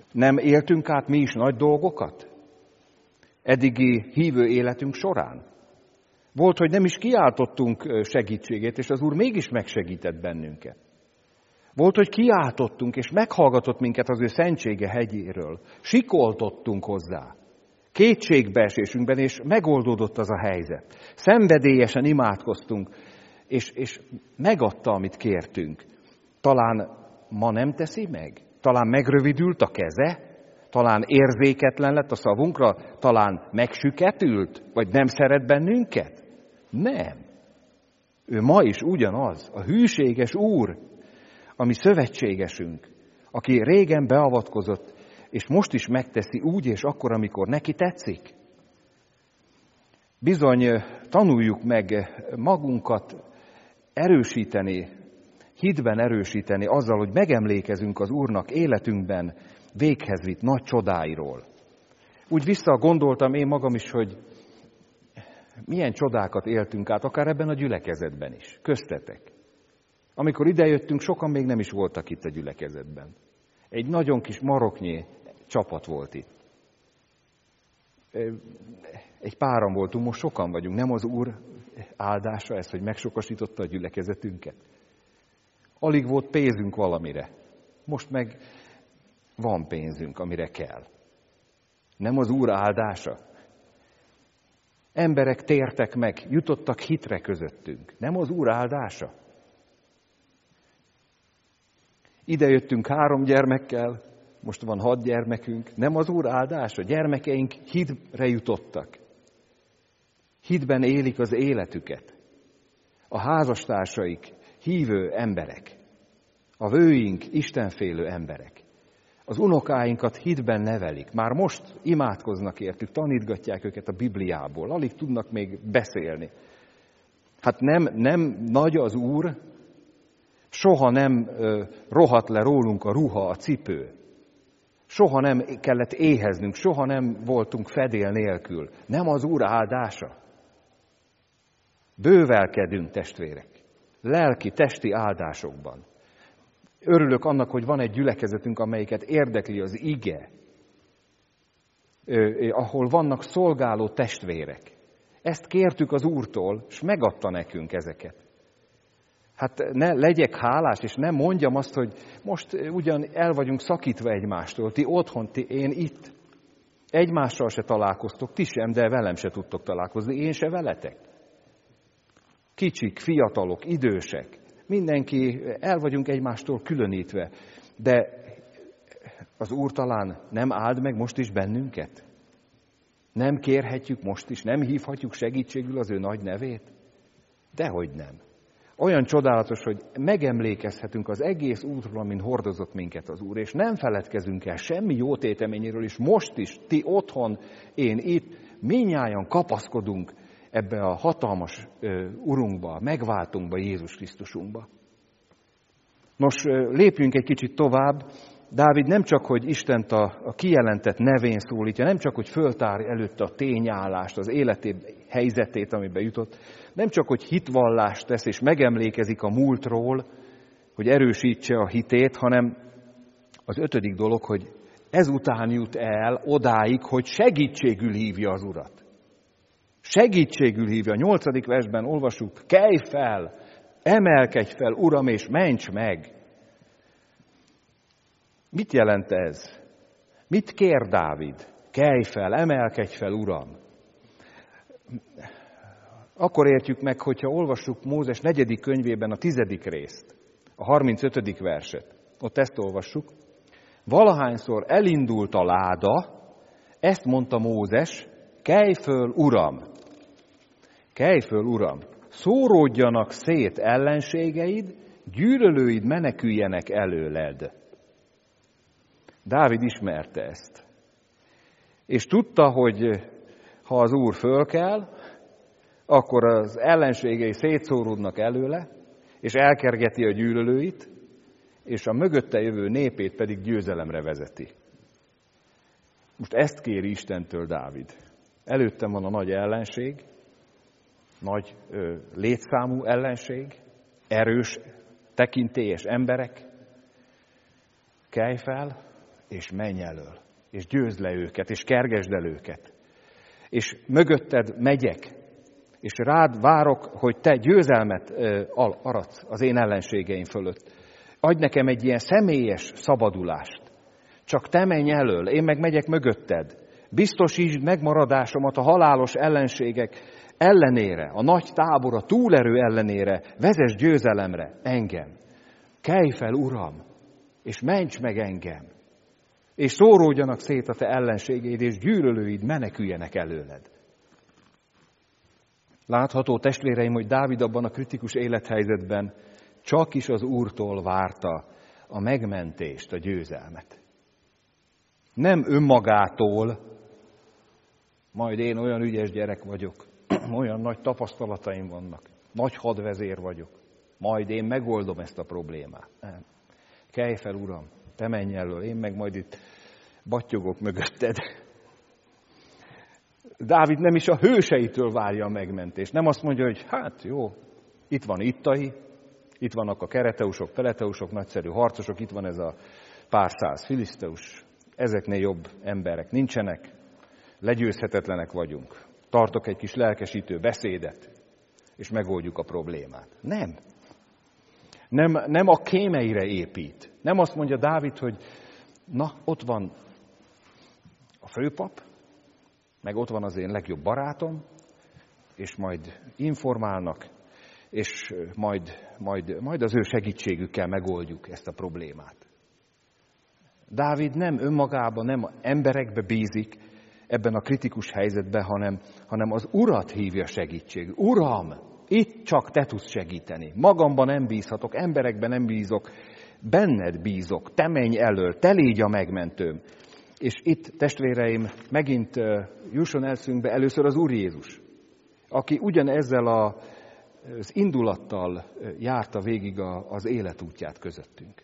Nem éltünk át mi is nagy dolgokat? Eddigi hívő életünk során? Volt, hogy nem is kiáltottunk segítségét, és az Úr mégis megsegített bennünket. Volt, hogy kiáltottunk, és meghallgatott minket az ő szentsége hegyéről. Sikoltottunk hozzá. Kétségbeesésünkben, és megoldódott az a helyzet. Szenvedélyesen imádkoztunk, és megadta, amit kértünk. Talán ma nem teszi meg? Talán megrövidült a keze? Talán érzéketlen lett a szavunkra? Talán megsüketült? Vagy nem szeret bennünket? Nem. Ő ma is ugyanaz, a hűséges Úr, ami szövetségesünk, aki régen beavatkozott, és most is megteszi úgy és akkor, amikor neki tetszik. Bizony, tanuljuk meg magunkat erősíteni, hitben erősíteni azzal, hogy megemlékezünk az Úrnak életünkben véghez vitt nagy csodáiról. Úgy visszagondoltam én magam is, hogy milyen csodákat éltünk át, akár ebben a gyülekezetben is, köztetek. Amikor idejöttünk, sokan még nem is voltak itt a gyülekezetben. Egy nagyon kis maroknyi csapat volt itt. Egy páran voltunk, most sokan vagyunk. Nem az Úr áldása ez, hogy megsokasította a gyülekezetünket? Alig volt pénzünk valamire. Most meg van pénzünk, amire kell. Nem az Úr áldása? Emberek tértek meg, jutottak hitre közöttünk. Nem az Úr áldása? Ide jöttünk 3 gyermekkel, most van 6 gyermekünk. Nem az Úr áldása? Gyermekeink hitre jutottak. Hitben élik az életüket. A házastársaik hívő emberek. A vőink istenfélő emberek. Az unokáinkat hitben nevelik. Már most imádkoznak értük, tanítgatják őket a Bibliából. Alig tudnak még beszélni. Hát nem nagy az Úr, soha nem rohadt le rólunk a ruha, a cipő. Soha nem kellett éheznünk, soha nem voltunk fedél nélkül. Nem az Úr áldása. Bővelkedünk, testvérek. Lelki, testi áldásokban. Örülök annak, hogy van egy gyülekezetünk, amelyiket érdekli az ige, ahol vannak szolgáló testvérek. Ezt kértük az Úrtól, és megadta nekünk ezeket. Hát ne legyek hálás, és ne mondjam azt, hogy most ugyan el vagyunk szakítva egymástól, ti otthon, én itt. Egymással se találkoztok, ti sem, de velem se tudtok találkozni, én se veletek. Kicsik, fiatalok, idősek, mindenki el vagyunk egymástól különítve, de az Úr talán nem áld meg most is bennünket? Nem kérhetjük most is, nem hívhatjuk segítségül az ő nagy nevét? Dehogy nem. Olyan csodálatos, hogy megemlékezhetünk az egész útról, amin hordozott minket az Úr, és nem feledkezünk el semmi jó téteményéről, és most is, ti otthon, én itt, mindnyájan kapaszkodunk ebbe a hatalmas Urunkba, megváltunkba, Jézus Krisztusunkba. Nos, lépjünk egy kicsit tovább. Dávid nem csak, hogy Istent a kijelentett nevén szólítja, nem csak, hogy föltár előtte a tényállást, az életét, helyzetét, amiben jutott, nem csak, hogy hitvallást tesz és megemlékezik a múltról, hogy erősítse a hitét, hanem az 5. dolog, hogy ezután jut el odáig, hogy segítségül hívja az Urat. Segítségül hívja. A 8. versben olvasjuk, kelj fel, emelkedj fel, Uram, és ments meg. Mit jelent ez? Mit kér Dávid? Kelj fel, emelkedj fel, Uram. Akkor értjük meg, hogyha olvassuk Mózes 4. könyvében a 10. részt, a 35. verset. Ott ezt olvassuk. Valahányszor elindult a láda, ezt mondta Mózes, kelj föl, Uram! Kelj föl, Uram! Szóródjanak szét ellenségeid, gyűlölőid meneküljenek előled. Dávid ismerte ezt. És tudta, hogy ha az Úr fölkel, akkor az ellenségei szétszóródnak előle, és elkergeti a gyűlölőit, és a mögötte jövő népét pedig győzelemre vezeti. Most ezt kéri Istentől Dávid. Előttem van a nagy ellenség, nagy létszámú ellenség, erős, tekintélyes emberek. Kelj fel, és menj elől, és győzd le őket, és kergesd el őket. És mögötted megyek, és rád várok, hogy te győzelmet aradsz az én ellenségeim fölött. Adj nekem egy ilyen személyes szabadulást. Csak te menj elől, én meg megyek mögötted. Biztosítsd megmaradásomat a halálos ellenségek ellenére, a nagy tábor, a túlerő ellenére, vezess győzelemre engem. Kelj fel, Uram, és ments meg engem, és szóródjanak szét a te ellenségeid, és gyűlölőid meneküljenek előled. Látható, testvéreim, hogy Dávid abban a kritikus élethelyzetben csak is az Úrtól várta a megmentést, a győzelmet. Nem önmagától, majd én olyan ügyes gyerek vagyok, olyan nagy tapasztalataim vannak, nagy hadvezér vagyok, majd én megoldom ezt a problémát. Nem. Kelj fel, Uram, te menj elől, én meg majd itt battyogok mögötted. Dávid nem is a hőseitől várja a megmentést. Nem azt mondja, hogy hát jó, itt van Ittai, itt vannak a kereteusok, peleteusok, nagyszerű harcosok, itt van ez a pár száz filiszteus, ezeknél jobb emberek nincsenek, legyőzhetetlenek vagyunk. Tartok egy kis lelkesítő beszédet, és megoldjuk a problémát. Nem a kémeire épít. Nem azt mondja Dávid, hogy na, ott van a főpap, meg ott van az én legjobb barátom, és majd informálnak, és majd az ő segítségükkel megoldjuk ezt a problémát. Dávid nem önmagában, nem emberekbe bízik ebben a kritikus helyzetben, hanem az Urat hívja segítségül. Uram, itt csak te tudsz segíteni. Magamban nem bízhatok, emberekben nem bízok, benned bízok, te menj elől, te légy a megmentőm. És itt, testvéreim, megint jusson eszünkbe először az Úr Jézus, aki ugyanezzel az indulattal járta végig az életútját közöttünk.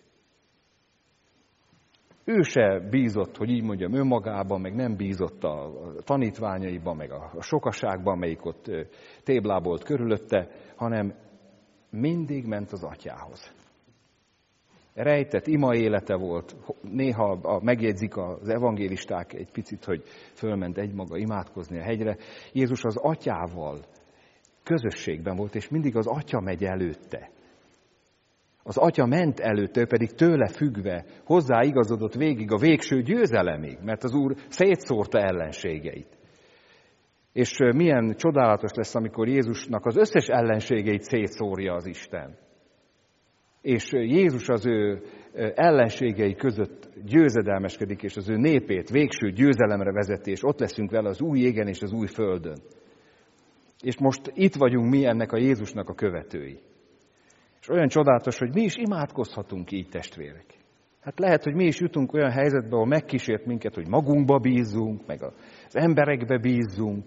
Ő se bízott, hogy így mondjam, önmagában, meg nem bízott a tanítványaiban, meg a sokaságban, amelyik ott téblábolt körülötte, hanem mindig ment az Atyához. Rejtett ima élete volt, néha megjegyzik az evangélisták egy picit, hogy fölment egymaga imádkozni a hegyre. Jézus az Atyával közösségben volt, és mindig az Atya megy előtte. Az Atya ment előtte, ő pedig tőle függve hozzáigazodott végig a végső győzelemig, mert az Úr szétszórta ellenségeit. És milyen csodálatos lesz, amikor Jézusnak az összes ellenségeit szétszórja az Isten. És Jézus az ő ellenségei között győzedelmeskedik, és az ő népét végső győzelemre vezeti, és ott leszünk vele az új égen és az új földön. És most itt vagyunk mi ennek a Jézusnak a követői. És olyan csodálatos, hogy mi is imádkozhatunk így, testvérek. Hát lehet, hogy mi is jutunk olyan helyzetbe, ahol megkísért minket, hogy magunkba bízzunk, meg az emberekbe bízzunk.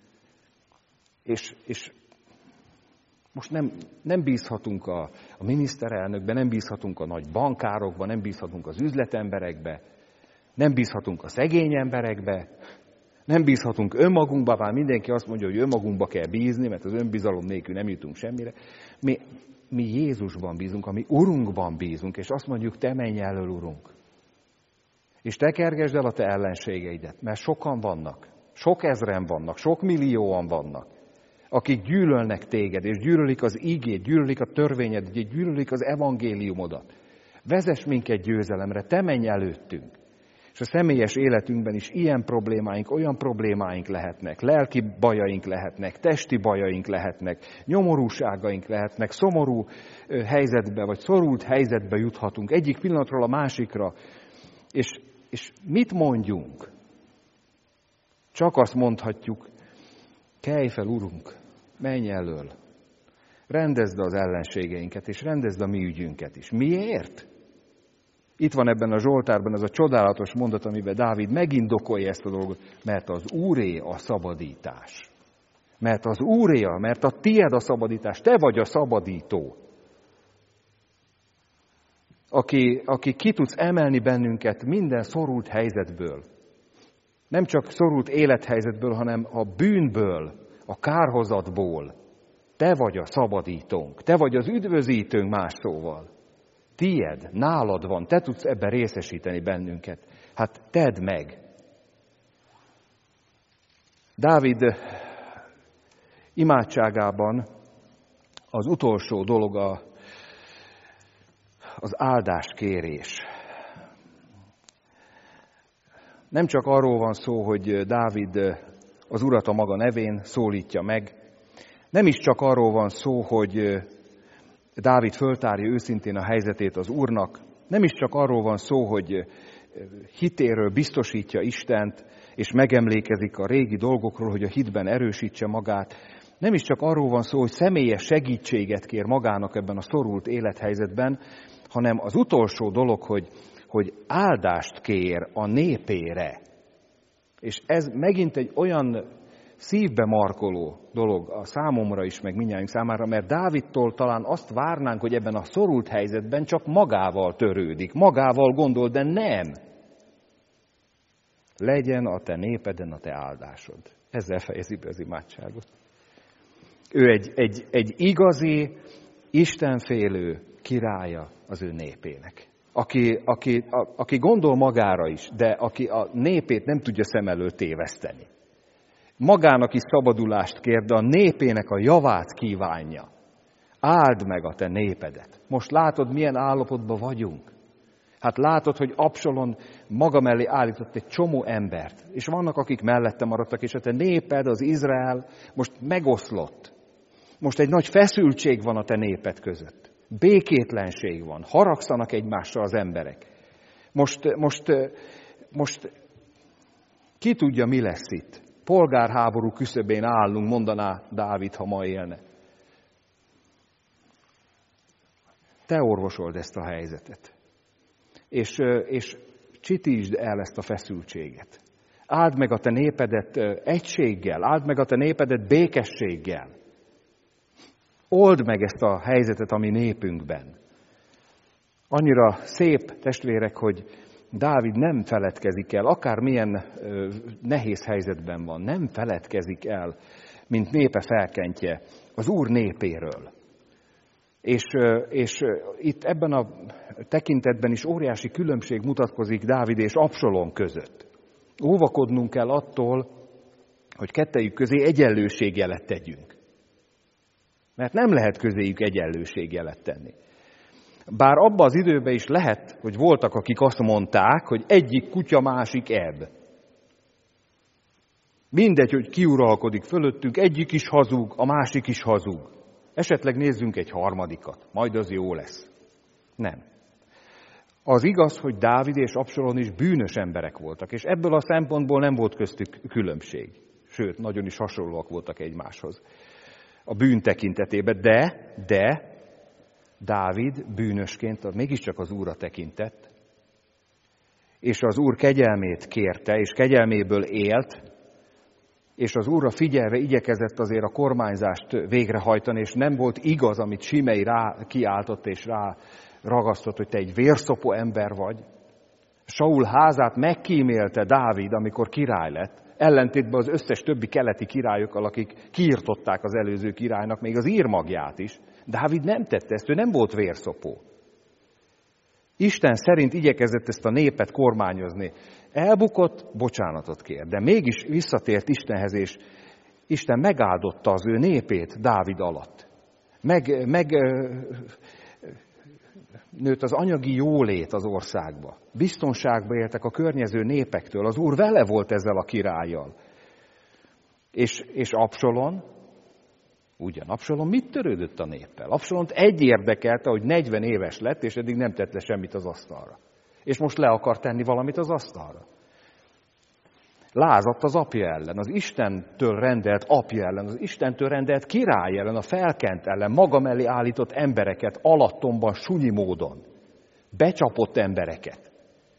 És most nem bízhatunk a miniszterelnökbe, nem bízhatunk a nagy bankárokba, nem bízhatunk az üzletemberekbe, nem bízhatunk a szegény emberekbe, nem bízhatunk önmagunkba, bár mindenki azt mondja, hogy önmagunkba kell bízni, mert az önbizalom nélkül nem jutunk semmire. Mi Jézusban bízunk, a mi Urunkban bízunk, és azt mondjuk, te menj elől, Urunk. És te kergesd el a te ellenségeidet, mert sokan vannak, sok ezren vannak, sok millióan vannak, akik gyűlölnek téged, és gyűlölik az ígét, gyűlölik a törvényedet, gyűlölik az evangéliumodat. Vezess minket győzelemre, te menj előttünk. És a személyes életünkben is ilyen problémáink, olyan problémáink lehetnek, lelki bajaink lehetnek, testi bajaink lehetnek, nyomorúságaink lehetnek, szomorú helyzetbe, vagy szorult helyzetbe juthatunk egyik pillanatról a másikra. És mit mondjunk? Csak azt mondhatjuk, kelj fel, Urunk, menj elől, rendezd az ellenségeinket, és rendezd a mi ügyünket is. Miért? Itt van ebben a Zsoltárban ez a csodálatos mondat, amiben Dávid megindokolja ezt a dolgot, mert az Úré a szabadítás. Mert az Úré, mert a tied a szabadítás, te vagy a szabadító. Aki ki tudsz emelni bennünket minden szorult helyzetből. Nem csak szorult élethelyzetből, hanem a bűnből, a kárhozatból. Te vagy a szabadítónk, te vagy az üdvözítőnk más szóval. Tied, nálad van, te tudsz ebben részesíteni bennünket. Hát tedd meg. Dávid imádságában az utolsó dolog az áldáskérés. Nem csak arról van szó, hogy Dávid az Urat a maga nevén szólítja meg, nem is csak arról van szó, hogy Dávid föltárja őszintén a helyzetét az Úrnak, nem is csak arról van szó, hogy hitéről biztosítja Istent, és megemlékezik a régi dolgokról, hogy a hitben erősítse magát. Nem is csak arról van szó, hogy személyes segítséget kér magának ebben a szorult élethelyzetben, hanem az utolsó dolog, hogy áldást kér a népére. És ez megint egy olyan szívbe markoló dolog a számomra is, meg mindnyájunk számára, mert Dávidtól talán azt várnánk, hogy ebben a szorult helyzetben csak magával törődik, magával gondol, de nem. Legyen a te népeden a te áldásod. Ezzel fejezi be az imádságot. Ő egy igazi, istenfélő királya az ő népének. Aki gondol magára is, de aki a népét nem tudja szem előtt téveszteni. Magának is szabadulást kér, de a népének a javát kívánja. Áld meg a te népedet. Most látod, milyen állapotban vagyunk? Hát látod, hogy Absalom maga mellé állított egy csomó embert, és vannak, akik mellette maradtak, és a te néped, az Izrael most megoszlott. Most egy nagy feszültség van a te néped között. Békétlenség van, haragszanak egymással az emberek. Most ki tudja, mi lesz itt? Polgárháború küszöbén állunk, mondaná Dávid, ha ma élne. Te orvosold ezt a helyzetet. És csitítsd el ezt a feszültséget. Áld meg a te népedet egységgel, áld meg a te népedet békességgel. Old meg ezt a helyzetet a mi népünkben. Annyira szép, testvérek, hogy Dávid nem feledkezik el, akármilyen nehéz helyzetben van, nem feledkezik el, mint népe felkentje, az Úr népéről. És itt ebben a tekintetben is óriási különbség mutatkozik Dávid és Absalom között. Óvakodnunk kell attól, hogy kettejük közé egyenlőségjelet tegyünk. Mert nem lehet közéjük egyenlőségjelet tenni. Bár abban az időben is lehet, hogy voltak, akik azt mondták, hogy egyik kutya, másik ebb. Mindegy, hogy ki uralkodik fölöttünk, egyik is hazug, a másik is hazug. Esetleg nézzünk egy harmadikat, majd az jó lesz. Nem. Az igaz, hogy Dávid és Absalom is bűnös emberek voltak, és ebből a szempontból nem volt köztük különbség. Sőt, nagyon is hasonlóak voltak egymáshoz a bűn tekintetében, de Dávid bűnösként mégiscsak az Úrra tekintett, és az Úr kegyelmét kérte, és kegyelméből élt, és az Úrra figyelve igyekezett azért a kormányzást végrehajtani, és nem volt igaz, amit Simei rá kiáltott és rá ragasztott, hogy te egy vérszopó ember vagy. Saul házát megkímélte Dávid, amikor király lett, ellentétben az összes többi keleti királyokkal, akik kiirtották az előző királynak, még az írmagját is. Dávid nem tette ezt, ő nem volt vérszopó. Isten szerint igyekezett ezt a népet kormányozni. Elbukott, bocsánatot kér, de mégis visszatért Istenhez, és Isten megáldotta az ő népét Dávid alatt. Nőtt az anyagi jólét az országba. Biztonságba éltek a környező népektől. Az Úr vele volt ezzel a királlyal. És Absalom, Absalom mit törődött a néppel? Absalomt egy érdekelte, hogy 40 éves lett, és eddig nem tett le semmit az asztalra. És most le akar tenni valamit az asztalra. Lázadt az apja ellen, az Istentől rendelt apja ellen, az Istentől rendelt király ellen, a felkent ellen, maga mellé állított embereket, alattomban, sunyi módon. Becsapott embereket.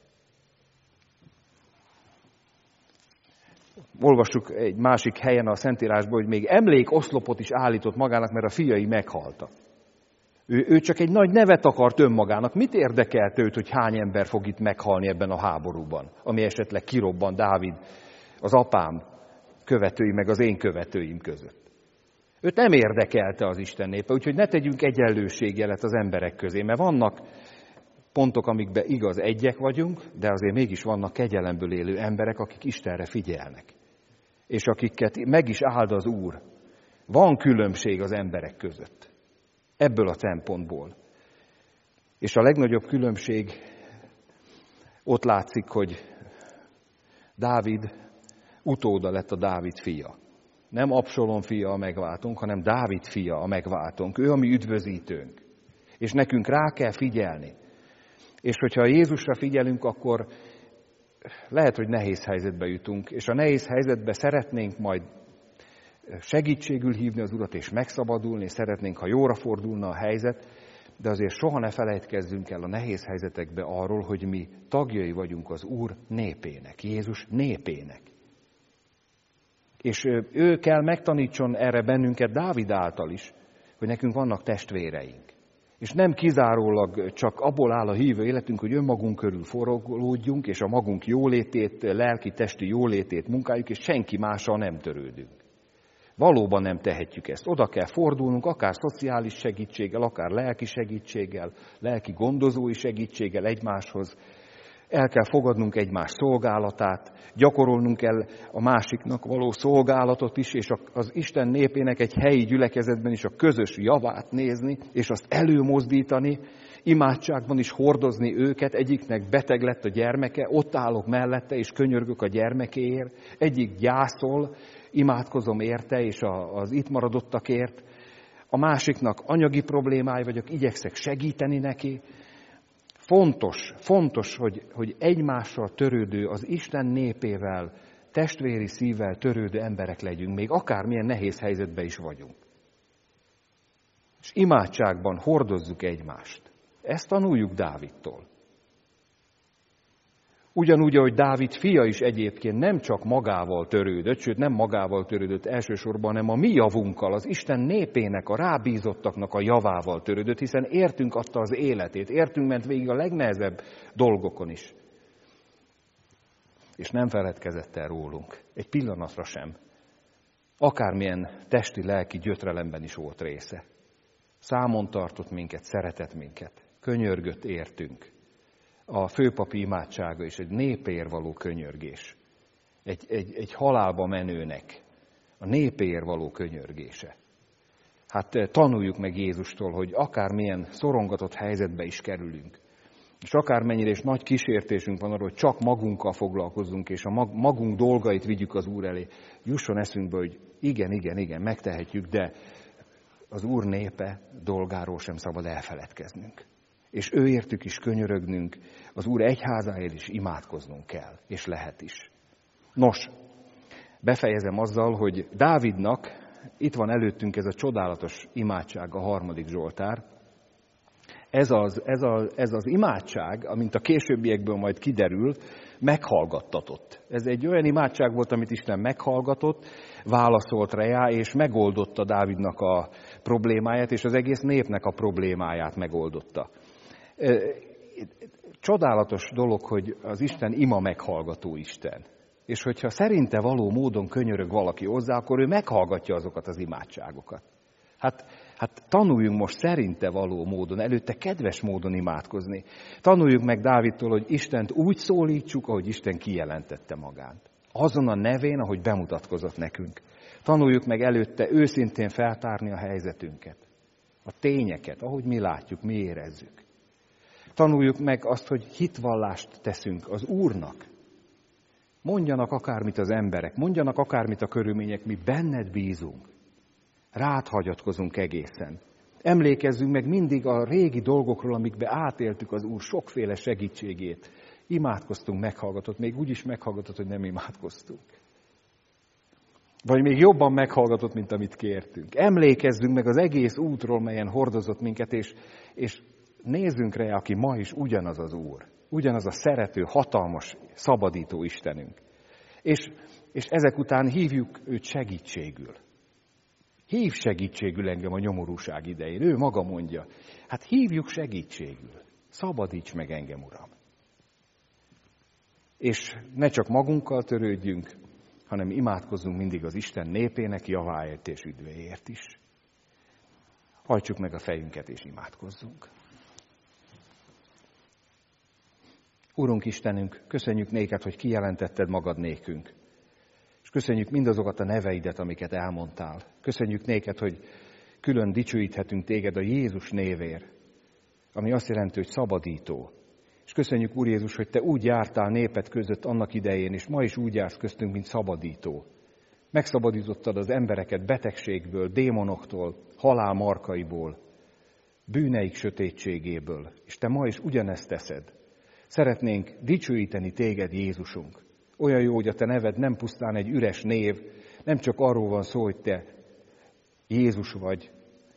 Olvassuk egy másik helyen a Szentírásban, hogy még emlékoszlopot is állított magának, mert a fiai meghaltak. Ő csak egy nagy nevet akart önmagának. Mit érdekelt őt, hogy hány ember fog itt meghalni ebben a háborúban, ami esetleg kirobban Dávid, az apám követői, meg az én követőim között. Őt nem érdekelte az Isten népe, úgyhogy ne tegyünk egyenlőségjelet az emberek közé, mert vannak Pontok, amikben igaz, egyek vagyunk, de azért mégis vannak kegyelemből élő emberek, akik Istenre figyelnek. És akiket meg is áld az Úr. Van különbség az emberek között. Ebből a szempontból. És a legnagyobb különbség ott látszik, hogy Dávid utóda lett a Dávid fia. Nem Absalom fia a megváltónk, hanem Dávid fia a megváltónk. Ő a mi üdvözítőnk. És nekünk rá kell figyelni. És hogyha Jézusra figyelünk, akkor lehet, hogy nehéz helyzetbe jutunk. És a nehéz helyzetbe szeretnénk majd segítségül hívni az Urat, és megszabadulni, és szeretnénk, ha jóra fordulna a helyzet, de azért soha ne felejtkezzünk el a nehéz helyzetekbe arról, hogy mi tagjai vagyunk az Úr népének, Jézus népének. És ő kell megtanítson erre bennünket Dávid által is, hogy nekünk vannak testvéreink. És nem kizárólag csak abból áll a hívő életünk, hogy önmagunk körül forogolódjunk, és a magunk jólétét, lelki-testi jólétét munkáljuk, és senki mással nem törődünk. Valóban nem tehetjük ezt. Oda kell fordulnunk, akár szociális segítséggel, akár lelki segítséggel, lelki gondozói segítséggel egymáshoz. El kell fogadnunk egymás szolgálatát, gyakorolnunk kell a másiknak való szolgálatot is, és az Isten népének egy helyi gyülekezetben is a közös javát nézni, és azt előmozdítani, imádságban is hordozni őket. Egyiknek beteg lett a gyermeke, ott állok mellette, és könyörgök a gyermekéért. Egyik gyászol, imádkozom érte, és az itt maradottakért. A másiknak anyagi problémája vagyok, igyekszek segíteni neki. Fontos, hogy egymással törődő, az Isten népével, testvéri szívvel törődő emberek legyünk, még akármilyen nehéz helyzetben is vagyunk. És imádságban hordozzuk egymást. Ezt tanuljuk Dávidtól. Ugyanúgy, ahogy Dávid fia is egyébként nem csak magával törődött, sőt nem magával törődött elsősorban, hanem a mi javunkkal, az Isten népének, a rábízottaknak a javával törődött, hiszen értünk adta az életét, értünk ment végig a legnehezebb dolgokon is. És nem feledkezett el rólunk, egy pillanatra sem. Akármilyen testi-lelki gyötrelemben is volt része. Számon tartott minket, szeretett minket, könyörgött értünk. A főpapi imádsága is egy népéért való könyörgés. Egy halálba menőnek a népéért való könyörgése. Hát tanuljuk meg Jézustól, hogy akármilyen szorongatott helyzetbe is kerülünk, és akármennyire is nagy kísértésünk van arra, hogy csak magunkkal foglalkozzunk, és a magunk dolgait vigyük az Úr elé, jusson eszünkbe, hogy igen, megtehetjük, de az Úr népe dolgáról sem szabad elfeledkeznünk. És őértük is könyörögnünk, az Úr egyházáért is imádkoznunk kell, és lehet is. Nos, befejezem azzal, hogy Dávidnak, itt van előttünk ez a csodálatos imádság, a 3. Zsoltár. Ez az imádság, amint a későbbiekből majd kiderül, meghallgattatott. Ez egy olyan imádság volt, amit Isten meghallgatott, válaszolt rá, és megoldotta Dávidnak a problémáját, és az egész népnek a problémáját megoldotta. Csodálatos dolog, hogy az Isten ima meghallgató Isten. És hogyha szerinte való módon könyörög valaki hozzá, akkor ő meghallgatja azokat az imádságokat. Hát tanuljunk most szerinte való módon, előtte kedves módon imádkozni. Tanuljuk meg Dávidtól, hogy Istent úgy szólítsuk, ahogy Isten kijelentette magát. Azon a nevén, ahogy bemutatkozott nekünk. Tanuljuk meg előtte őszintén feltárni a helyzetünket. A tényeket, ahogy mi látjuk, mi érezzük. Tanuljuk meg azt, hogy hitvallást teszünk az Úrnak. Mondjanak akármit az emberek, mondjanak akármit a körülmények, mi benned bízunk. Rád hagyatkozunk egészen. Emlékezzünk meg mindig a régi dolgokról, amikbe átéltük az Úr sokféle segítségét. Imádkoztunk, meghallgatott, még úgy is meghallgatott, hogy nem imádkoztunk. Vagy még jobban meghallgatott, mint amit kértünk. Emlékezzünk meg az egész útról, melyen hordozott minket, és nézzünk rá, aki ma is ugyanaz az Úr. Ugyanaz a szerető, hatalmas, szabadító Istenünk. És ezek után hívjuk őt segítségül. Hív segítségül engem a nyomorúság idején. Ő maga mondja. Hát hívjuk segítségül. Szabadíts meg engem, Uram. És ne csak magunkkal törődjünk, hanem imádkozzunk mindig az Isten népének javáért és üdvéért is. Hajtsuk meg a fejünket és imádkozzunk. Urunk Istenünk, köszönjük néked, hogy kijelentetted magad nékünk. És köszönjük mindazokat a neveidet, amiket elmondtál. Köszönjük néked, hogy külön dicsőíthetünk téged a Jézus névér, ami azt jelenti, hogy szabadító. És köszönjük, Úr Jézus, hogy te úgy jártál néped között annak idején, és ma is úgy jársz köztünk, mint szabadító. Megszabadítottad az embereket betegségből, démonoktól, halál markaiból, bűneik sötétségéből, és te ma is ugyanezt teszed. Szeretnénk dicsőíteni téged, Jézusunk. Olyan jó, hogy a te neved nem pusztán egy üres név, nem csak arról van szó, hogy te Jézus vagy,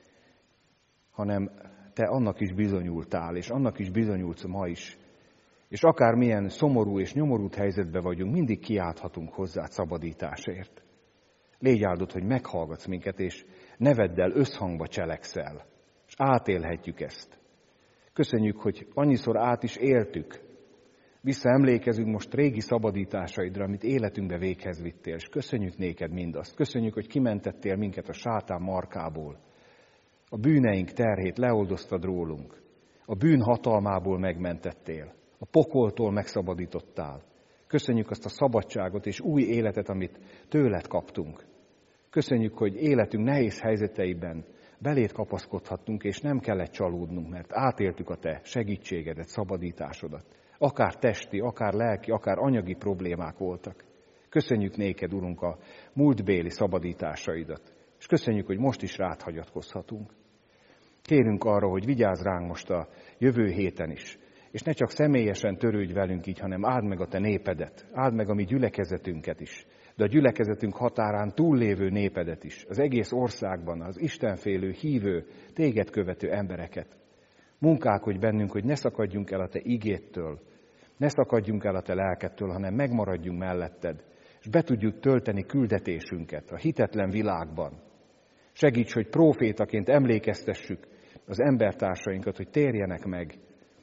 hanem te annak is bizonyultál, és annak is bizonyulsz ma is. És akármilyen szomorú és nyomorult helyzetben vagyunk, mindig kiálthatunk hozzád szabadításért. Légy áldott, hogy meghallgatsz minket, és neveddel összhangba cselekszel, és átélhetjük ezt. Köszönjük, hogy annyiszor át is éltük. Visszaemlékezünk most régi szabadításaidra, amit életünkbe véghez vittél, és köszönjük néked mindazt. Köszönjük, hogy kimentettél minket a sátán markából. A bűneink terhét leoldoztad rólunk. A bűn hatalmából megmentettél. A pokoltól megszabadítottál. Köszönjük azt a szabadságot és új életet, amit tőled kaptunk. Köszönjük, hogy életünk nehéz helyzeteiben beléd kapaszkodhattunk, és nem kellett csalódnunk, mert átéltük a te segítségedet, szabadításodat. Akár testi, akár lelki, akár anyagi problémák voltak. Köszönjük néked, Urunk, a múltbéli szabadításaidat, és köszönjük, hogy most is rád hagyatkozhatunk. Kérünk arra, hogy vigyázz ránk most a jövő héten is, és ne csak személyesen törődj velünk így, hanem áld meg a te népedet, áld meg a mi gyülekezetünket is, de a gyülekezetünk határán túllévő népedet is, az egész országban, az istenfélő, hívő, téged követő embereket. Munkálkodj bennünk, hogy ne szakadjunk el a te igéttől, ne szakadjunk el a te lelkedtől, hanem megmaradjunk melletted, és be tudjuk tölteni küldetésünket a hitetlen világban. Segíts, hogy prófétaként emlékeztessük az embertársainkat, hogy térjenek meg,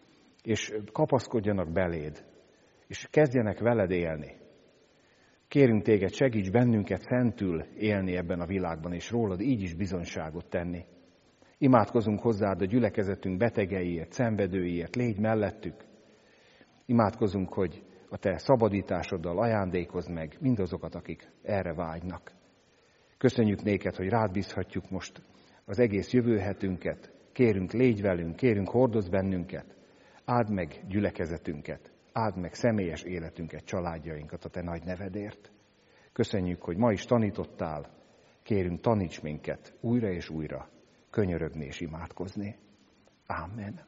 és kapaszkodjanak beléd, és kezdjenek veled élni. Kérünk téged, segíts bennünket szentül élni ebben a világban, és rólad így is bizonyságot tenni. Imádkozunk hozzád a gyülekezetünk betegeiért, szenvedőiért, légy mellettük. Imádkozunk, hogy a te szabadításoddal ajándékozd meg mindazokat, akik erre vágynak. Köszönjük néked, hogy rád bízhatjuk most az egész jövő hetünket. Kérünk, légy velünk, kérünk, hordozz bennünket. Áld meg gyülekezetünket, áld meg személyes életünket, családjainkat a te nagy nevedért. Köszönjük, hogy ma is tanítottál. Kérünk, taníts minket újra és újra könyörögni és imádkozni. Ámen.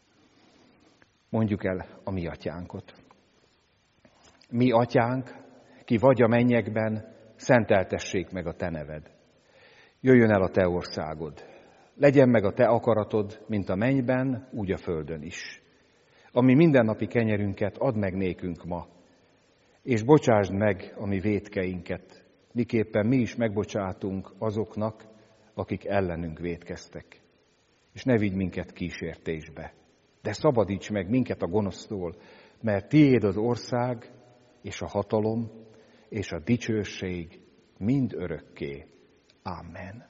Mondjuk el a mi atyánkot. Mi atyánk, ki vagy a mennyekben, szenteltessék meg a te neved. Jöjjön el a te országod. Legyen meg a te akaratod, mint a mennyben, úgy a földön is. Ami mindennapi kenyerünket add meg nékünk ma, és bocsásd meg a mi vétkeinket, miképpen mi is megbocsátunk azoknak, akik ellenünk vétkeztek. És ne vigy minket kísértésbe, de szabadíts meg minket a gonosztól, mert tiéd az ország, és a hatalom, és a dicsőség mind örökké. Amen.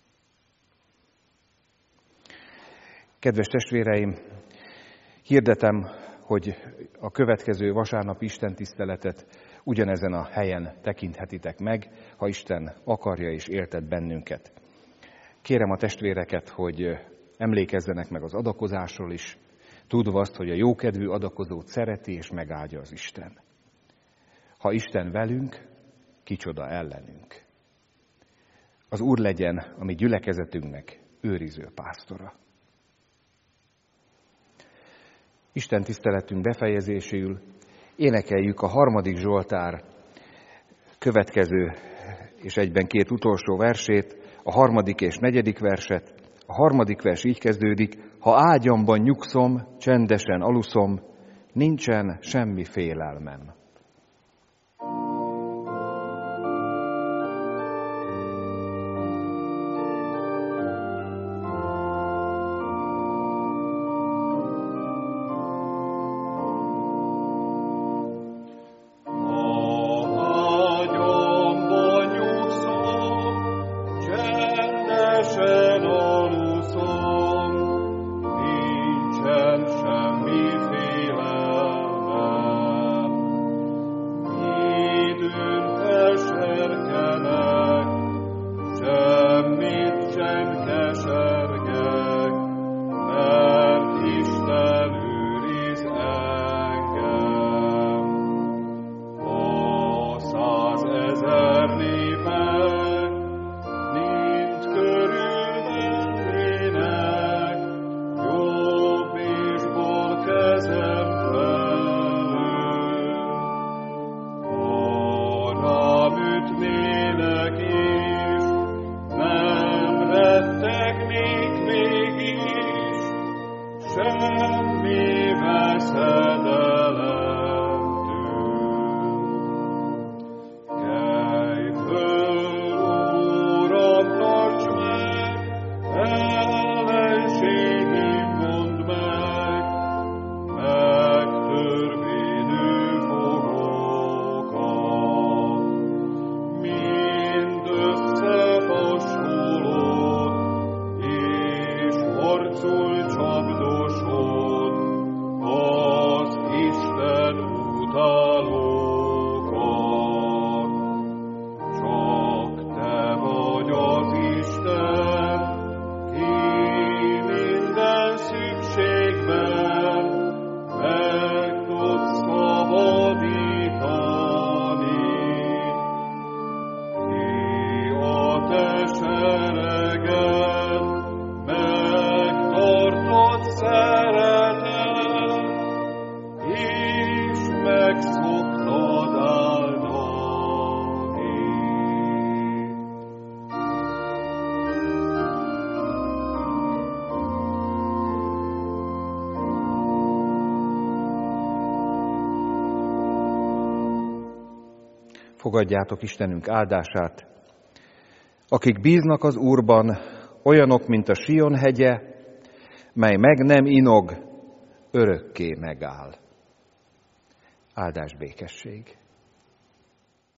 Kedves testvéreim, hirdetem, hogy a következő vasárnapi istentiszteletet ugyanezen a helyen tekinthetitek meg, ha Isten akarja és éltet bennünket. Kérem a testvéreket, hogy emlékezzenek meg az adakozásról is, tudva azt, hogy a jókedvű adakozót szereti és megáldja az Isten. Ha Isten velünk, kicsoda ellenünk. Az Úr legyen a mi gyülekezetünknek őriző pásztora. Isten tiszteletünk befejezéséül énekeljük a 3. Zsoltár következő és egyben 2 utolsó versét, a 3. és 4. verset. A 3. vers így kezdődik: ha ágyamban nyugszom, csendesen aluszom, nincsen semmi félelmem. Semmi félelmem. semmi veszedelemtől. Kelj föl, Uram, tarts meg, ellenségim mondd meg, megtörvédő fogokat. Mind összehasonlod, és harcol csapdosod az Isten utálókat. Csak te vagy az Isten, ki minden szükségben meg tudsz szabadítani. Ki a te sereged, megtartott szeretet, és megszoktad áldani. Fogadjátok Istenünk áldását. Akik bíznak az Úrban, olyanok, mint a Sion hegye, mely meg nem inog, örökké megáll. Áldás békesség.